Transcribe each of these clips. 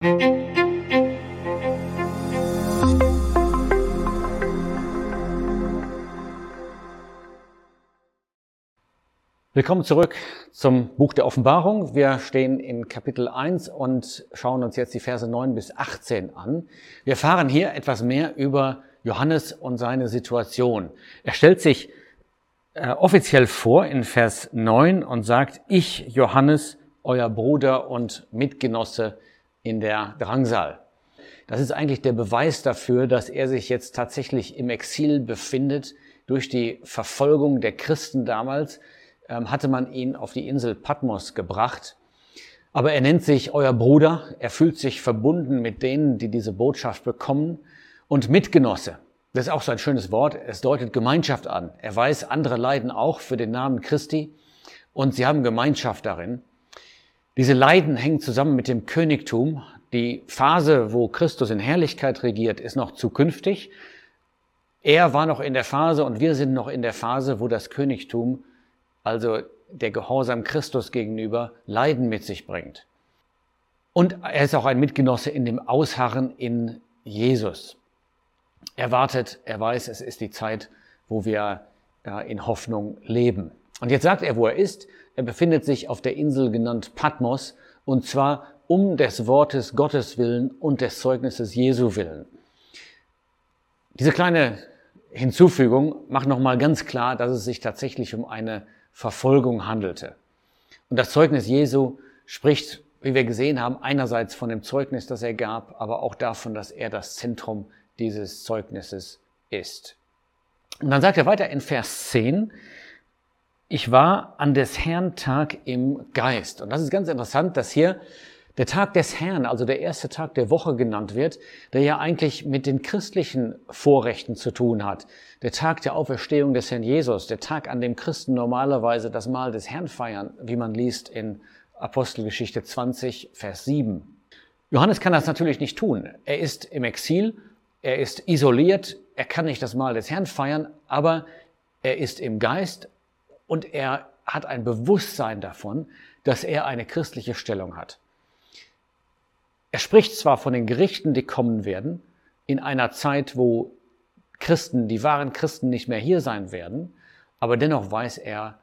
Willkommen zurück zum Buch der Offenbarung. Wir stehen in Kapitel 1 und schauen uns jetzt die Verse 9 bis 18 an. Wir erfahren hier etwas mehr über Johannes und seine Situation. Er stellt sich offiziell vor in Vers 9 und sagt: Ich, Johannes, euer Bruder und Mitgenosse in der Drangsal. Das ist eigentlich der Beweis dafür, dass er sich jetzt tatsächlich im Exil befindet. Durch die Verfolgung der Christen damals hatte man ihn auf die Insel Patmos gebracht. Aber er nennt sich euer Bruder, er fühlt sich verbunden mit denen, die diese Botschaft bekommen, und Mitgenosse. Das ist auch so ein schönes Wort, es deutet Gemeinschaft an. Er weiß, andere leiden auch für den Namen Christi und sie haben Gemeinschaft darin. Diese Leiden hängen zusammen mit dem Königtum. Die Phase, wo Christus in Herrlichkeit regiert, ist noch zukünftig. Er war noch in der Phase und wir sind noch in der Phase, wo das Königtum, also der Gehorsam Christus gegenüber, Leiden mit sich bringt. Und er ist auch ein Mitgenosse in dem Ausharren in Jesus. Er wartet, er weiß, es ist die Zeit, wo wir in Hoffnung leben. Und jetzt sagt er, wo er ist. Er befindet sich auf der Insel genannt Patmos, und zwar um des Wortes Gottes willen und des Zeugnisses Jesu willen. Diese kleine Hinzufügung macht nochmal ganz klar, dass es sich tatsächlich um eine Verfolgung handelte. Und das Zeugnis Jesu spricht, wie wir gesehen haben, einerseits von dem Zeugnis, das er gab, aber auch davon, dass er das Zentrum dieses Zeugnisses ist. Und dann sagt er weiter in Vers 10, ich war an des Herrn Tag im Geist. Und das ist ganz interessant, dass hier der Tag des Herrn, also der erste Tag der Woche genannt wird, der ja eigentlich mit den christlichen Vorrechten zu tun hat. Der Tag der Auferstehung des Herrn Jesus, der Tag, an dem Christen normalerweise das Mahl des Herrn feiern, wie man liest in Apostelgeschichte 20, Vers 7. Johannes kann das natürlich nicht tun. Er ist im Exil, er ist isoliert, er kann nicht das Mahl des Herrn feiern, aber er ist im Geist und er hat ein Bewusstsein davon, dass er eine christliche Stellung hat. Er spricht zwar von den Gerichten, die kommen werden, in einer Zeit, wo Christen, die wahren Christen, nicht mehr hier sein werden, aber dennoch weiß er,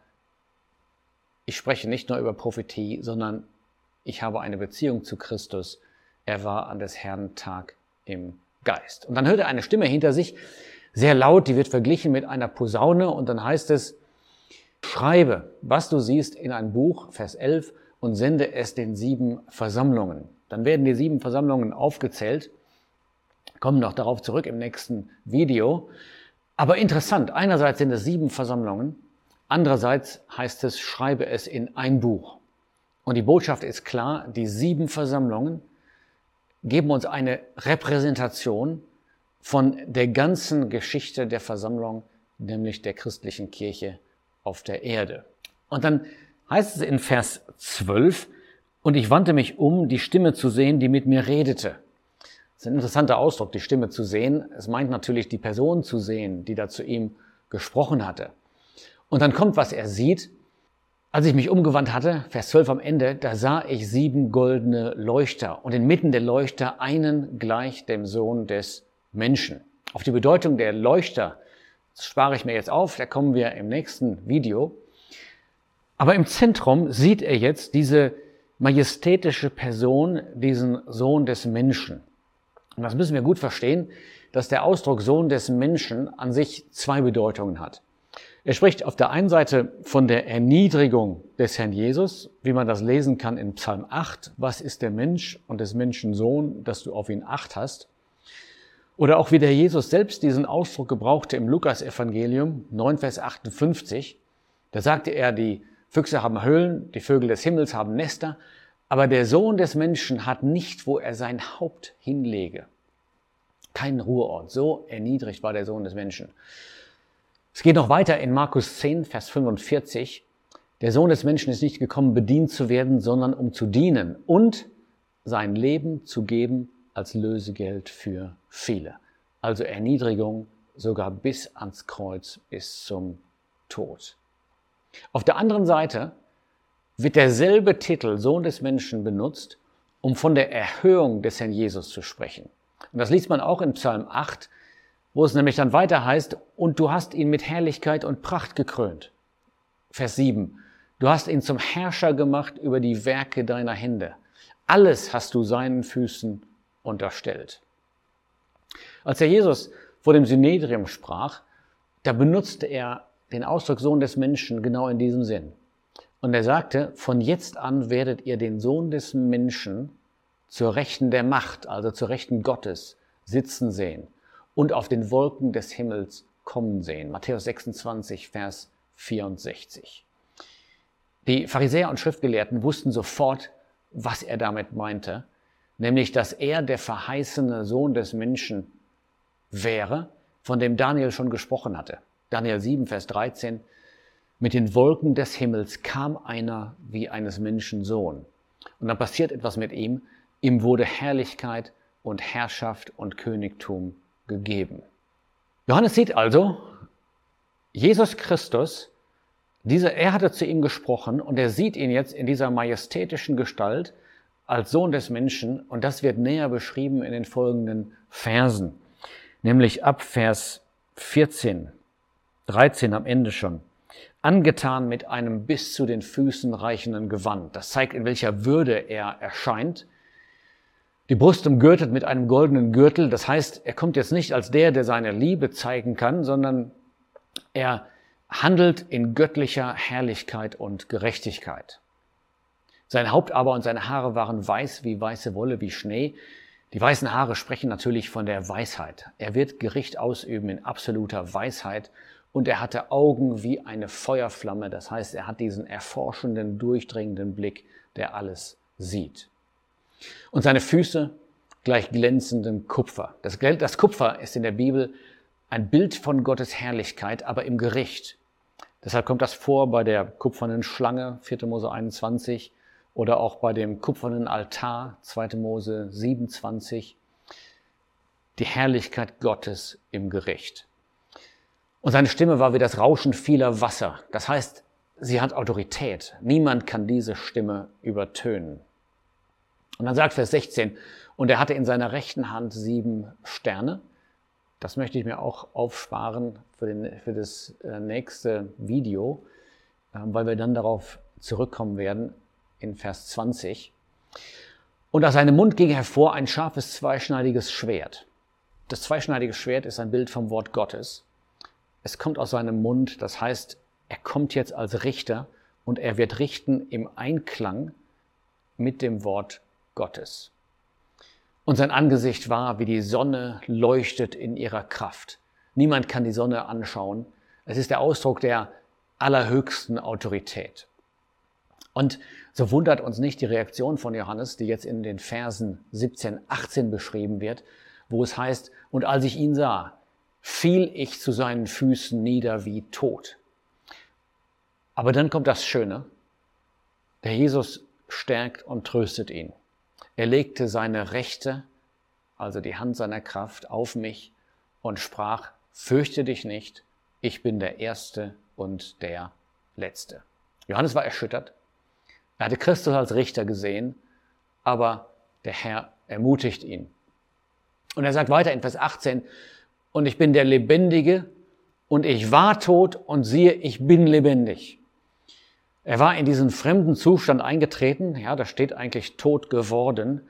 ich spreche nicht nur über Prophetie, sondern ich habe eine Beziehung zu Christus. Er war an des Herrn Tag im Geist. Und dann hört er eine Stimme hinter sich, sehr laut, die wird verglichen mit einer Posaune, und dann heißt es: Schreibe, was du siehst, in ein Buch, Vers 11, und sende es den 7 Versammlungen. Dann werden die 7 Versammlungen aufgezählt, kommen noch darauf zurück im nächsten Video. Aber interessant, einerseits sind es 7 Versammlungen, andererseits heißt es, schreibe es in ein Buch. Und die Botschaft ist klar, die 7 Versammlungen geben uns eine Repräsentation von der ganzen Geschichte der Versammlung, nämlich der christlichen Kirche auf der Erde. Und dann heißt es in Vers 12, und ich wandte mich um, die Stimme zu sehen, die mit mir redete. Das ist ein interessanter Ausdruck, die Stimme zu sehen. Es meint natürlich die Person zu sehen, die da zu ihm gesprochen hatte. Und dann kommt, was er sieht. Als ich mich umgewandt hatte, Vers 12 am Ende, da sah ich 7 goldene Leuchter und inmitten der Leuchter einen gleich dem Sohn des Menschen. Auf die Bedeutung der Leuchter spare ich mir jetzt auf, da kommen wir im nächsten Video. Aber im Zentrum sieht er jetzt diese majestätische Person, diesen Sohn des Menschen. Und das müssen wir gut verstehen, dass der Ausdruck Sohn des Menschen an sich 2 Bedeutungen hat. Er spricht auf der einen Seite von der Erniedrigung des Herrn Jesus, wie man das lesen kann in Psalm 8. Was ist der Mensch und des Menschen Sohn, dass du auf ihn Acht hast? Oder auch wie der Jesus selbst diesen Ausdruck gebrauchte im Lukas-Evangelium 9, Vers 58. Da sagte er, die Füchse haben Höhlen, die Vögel des Himmels haben Nester, aber der Sohn des Menschen hat nicht, wo er sein Haupt hinlege. Kein Ruheort. So erniedrigt war der Sohn des Menschen. Es geht noch weiter in Markus 10, Vers 45. Der Sohn des Menschen ist nicht gekommen, bedient zu werden, sondern um zu dienen und sein Leben zu geben als Lösegeld für viele. Also Erniedrigung sogar bis ans Kreuz, bis zum Tod. Auf der anderen Seite wird derselbe Titel Sohn des Menschen benutzt, um von der Erhöhung des Herrn Jesus zu sprechen. Und das liest man auch in Psalm 8, wo es nämlich dann weiter heißt, und du hast ihn mit Herrlichkeit und Pracht gekrönt. Vers 7, du hast ihn zum Herrscher gemacht über die Werke deiner Hände. Alles hast du seinen Füßen unterstellt. Als der Jesus vor dem Synedrium sprach, da benutzte er den Ausdruck Sohn des Menschen genau in diesem Sinn. Und er sagte, von jetzt an werdet ihr den Sohn des Menschen zur Rechten der Macht, also zur Rechten Gottes, sitzen sehen und auf den Wolken des Himmels kommen sehen. Matthäus 26, Vers 64. Die Pharisäer und Schriftgelehrten wussten sofort, was er damit meinte, nämlich, dass er der verheißene Sohn des Menschen wäre, von dem Daniel schon gesprochen hatte. Daniel 7, Vers 13, mit den Wolken des Himmels kam einer wie eines Menschen Sohn. Und dann passiert etwas mit ihm. Ihm wurde Herrlichkeit und Herrschaft und Königtum gegeben. Johannes sieht also, Jesus Christus, er hatte zu ihm gesprochen und er sieht ihn jetzt in dieser majestätischen Gestalt als Sohn des Menschen. Und das wird näher beschrieben in den folgenden Versen, nämlich ab Vers 14, 13 am Ende schon. Angetan mit einem bis zu den Füßen reichenden Gewand. Das zeigt, in welcher Würde er erscheint. Die Brust umgürtet mit einem goldenen Gürtel. Das heißt, er kommt jetzt nicht als der seine Liebe zeigen kann, sondern er handelt in göttlicher Herrlichkeit und Gerechtigkeit. Sein Haupt aber und seine Haare waren weiß wie weiße Wolle, wie Schnee. Die weißen Haare sprechen natürlich von der Weisheit. Er wird Gericht ausüben in absoluter Weisheit. Und er hatte Augen wie eine Feuerflamme. Das heißt, er hat diesen erforschenden, durchdringenden Blick, der alles sieht. Und seine Füße gleich glänzendem Kupfer. Das Kupfer ist in der Bibel ein Bild von Gottes Herrlichkeit, aber im Gericht. Deshalb kommt das vor bei der kupfernen Schlange, 4. Mose 21, oder auch bei dem kupfernen Altar, 2. Mose 27. Die Herrlichkeit Gottes im Gericht. Und seine Stimme war wie das Rauschen vieler Wasser. Das heißt, sie hat Autorität. Niemand kann diese Stimme übertönen. Und dann sagt Vers 16, und er hatte in seiner rechten Hand 7 Sterne. Das möchte ich mir auch aufsparen für das nächste Video, weil wir dann darauf zurückkommen werden in Vers 20. Und aus seinem Mund ging hervor ein scharfes, zweischneidiges Schwert. Das zweischneidige Schwert ist ein Bild vom Wort Gottes. Es kommt aus seinem Mund, das heißt, er kommt jetzt als Richter und er wird richten im Einklang mit dem Wort Gottes. Und sein Angesicht war, wie die Sonne leuchtet in ihrer Kraft. Niemand kann die Sonne anschauen. Es ist der Ausdruck der allerhöchsten Autorität. Und so wundert uns nicht die Reaktion von Johannes, die jetzt in den Versen 17, 18 beschrieben wird, wo es heißt, und als ich ihn sah, fiel ich zu seinen Füßen nieder wie tot. Aber dann kommt das Schöne. Der Jesus stärkt und tröstet ihn. Er legte seine Rechte, also die Hand seiner Kraft, auf mich und sprach, fürchte dich nicht, ich bin der Erste und der Letzte. Johannes war erschüttert. Er hatte Christus als Richter gesehen, aber der Herr ermutigt ihn. Und er sagt weiter in Vers 18, und ich bin der Lebendige und ich war tot und siehe, ich bin lebendig. Er war in diesen fremden Zustand eingetreten, ja, da steht eigentlich tot geworden,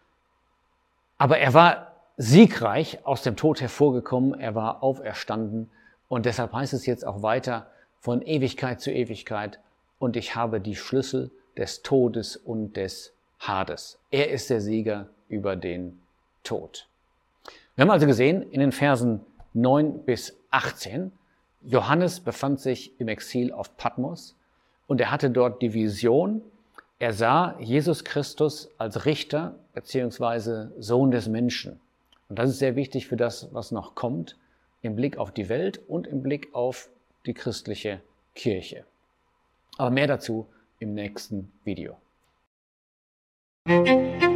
aber er war siegreich aus dem Tod hervorgekommen, er war auferstanden und deshalb heißt es jetzt auch weiter von Ewigkeit zu Ewigkeit und ich habe die Schlüssel des Todes und des Hades. Er ist der Sieger über den Tod. Wir haben also gesehen, in den Versen 9 bis 18, Johannes befand sich im Exil auf Patmos und er hatte dort die Vision, er sah Jesus Christus als Richter bzw. Sohn des Menschen. Und das ist sehr wichtig für das, was noch kommt, im Blick auf die Welt und im Blick auf die christliche Kirche. Aber mehr dazu im nächsten Video.